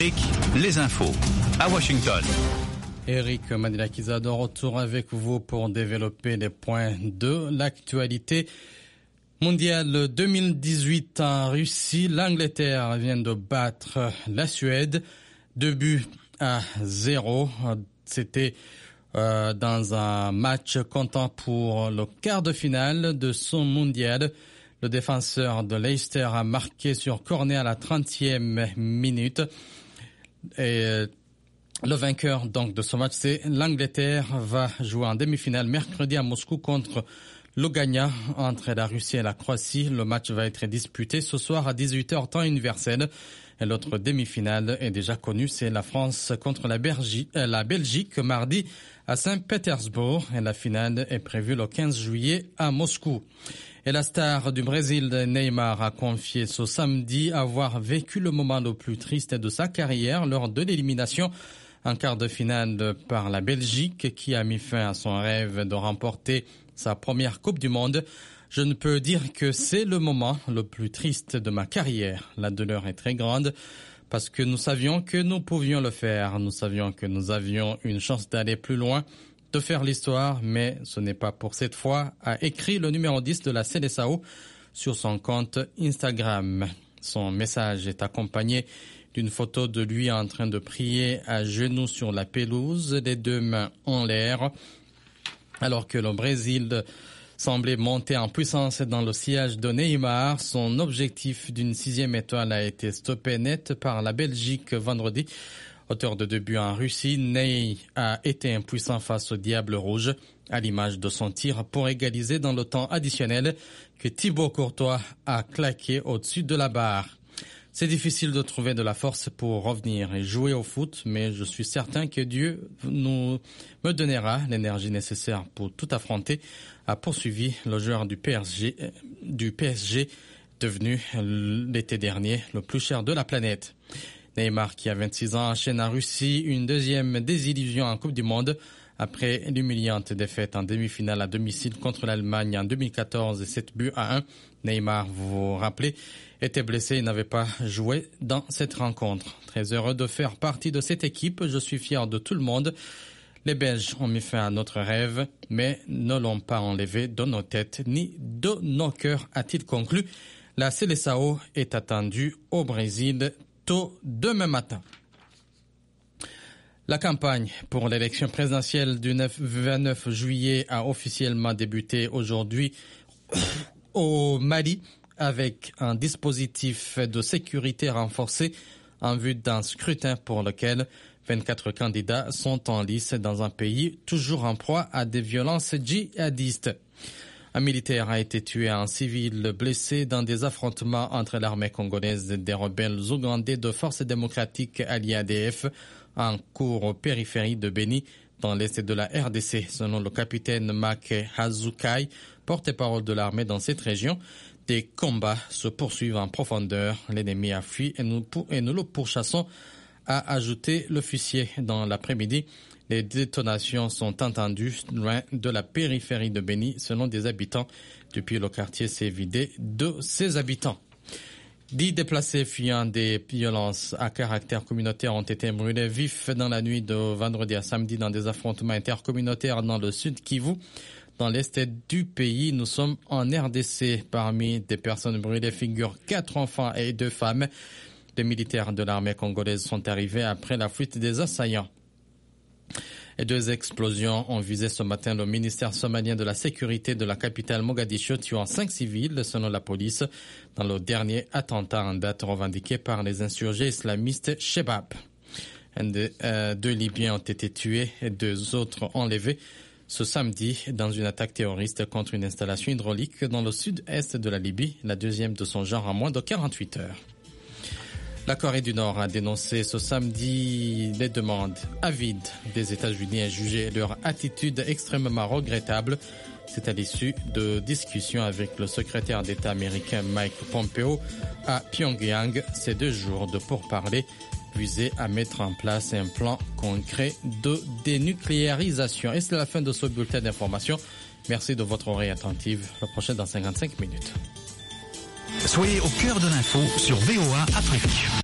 Les infos à Washington. Eric Manilakiza de retour avec vous pour développer les points de l'actualité mondiale 2018 en Russie. L'Angleterre vient de battre la Suède 2-0. C'était dans un match comptant pour le quart de finale de son mondial. Le défenseur de Leicester a marqué sur corner à la 30e minute. Et le vainqueur donc de ce match, c'est l'Angleterre, va jouer en demi-finale mercredi à Moscou contre le gagnant entre la Russie et la Croatie. Le match va être disputé ce soir à 18h temps universel. Et l'autre demi-finale est déjà connue, c'est la France contre la Belgique mardi à Saint-Pétersbourg. Et la finale est prévue le 15 juillet à Moscou. Et la star du Brésil, Neymar, a confié ce samedi avoir vécu le moment le plus triste de sa carrière lors de l'élimination en quart de finale par la Belgique, qui a mis fin à son rêve de remporter sa première Coupe du Monde. Je ne peux dire que c'est le moment le plus triste de ma carrière. La douleur est très grande parce que nous savions que nous pouvions le faire. Nous savions que nous avions une chance d'aller plus loin, de faire l'histoire, mais ce n'est pas pour cette fois, a écrit le numéro 10 de la Seleção sur son compte Instagram. Son message est accompagné d'une photo de lui en train de prier à genoux sur la pelouse, les deux mains en l'air, alors que le Brésil semblait monter en puissance dans le sillage de Neymar. Son objectif d'une 6e étoile a été stoppé net par la Belgique vendredi. Auteur de 2 buts en Russie, Ney a été impuissant face au Diable Rouge, à l'image de son tir pour égaliser dans le temps additionnel que Thibaut Courtois a claqué au-dessus de la barre. C'est difficile de trouver de la force pour revenir et jouer au foot, mais je suis certain que Dieu me donnera l'énergie nécessaire pour tout affronter, a poursuivi le joueur du PSG, devenu l'été dernier le plus cher de la planète. Neymar, qui a 26 ans, enchaîne en Russie une deuxième désillusion en Coupe du Monde après l'humiliante défaite en demi-finale à domicile contre l'Allemagne en 2014 et 7-1. Neymar, vous vous rappelez, était blessé et n'avait pas joué dans cette rencontre. Très heureux de faire partie de cette équipe, je suis fier de tout le monde. Les Belges ont mis fin à notre rêve, mais ne l'ont pas enlevé de nos têtes ni de nos cœurs, a-t-il conclu. La Seleção est attendue au Brésil tôt demain matin. La campagne pour l'élection présidentielle du 29 juillet a officiellement débuté aujourd'hui au Mali avec un dispositif de sécurité renforcé en vue d'un scrutin pour lequel 24 candidats sont en lice dans un pays toujours en proie à des violences djihadistes. Un militaire a été tué et un civil blessé dans des affrontements entre l'armée congolaise et des rebelles ougandais de Force démocratique alliée ADF en cours aux périphéries de Beni, dans l'est de la RDC, selon le capitaine Make Hazukai, porte-parole de l'armée dans cette région. Des combats se poursuivent en profondeur. L'ennemi a fui et nous le pourchassons, a ajouté l'officier dans l'après-midi. Les détonations sont entendues loin de la périphérie de Beni, selon des habitants. Depuis, le quartier s'est vidé de ses habitants. 10 déplacés fuyant des violences à caractère communautaire ont été brûlés vifs dans la nuit de vendredi à samedi dans des affrontements intercommunautaires dans le sud Kivu. Dans l'est du pays, nous sommes en RDC. Parmi des personnes brûlées figurent 4 enfants et 2 femmes. Les militaires de l'armée congolaise sont arrivés après la fuite des assaillants. Et 2 explosions ont visé ce matin le ministère somalien de la sécurité de la capitale Mogadiscio, tuant 5 civils, selon la police, dans le dernier attentat en date revendiqué par les insurgés islamistes Shebab. 2 Libyens ont été tués et 2 autres enlevés ce samedi dans une attaque terroriste contre une installation hydraulique dans le sud-est de la Libye, la deuxième de son genre en moins de 48 heures. La Corée du Nord a dénoncé ce samedi les demandes avides des États-Unis et jugé leur attitude extrêmement regrettable. C'est à l'issue de discussions avec le secrétaire d'État américain Mike Pompeo à Pyongyang ces 2 jours de pourparlers visés à mettre en place un plan concret de dénucléarisation. Et c'est la fin de ce bulletin d'information. Merci de votre oreille attentive. Le prochain dans 55 minutes. Soyez au cœur de l'info sur VOA Afrique.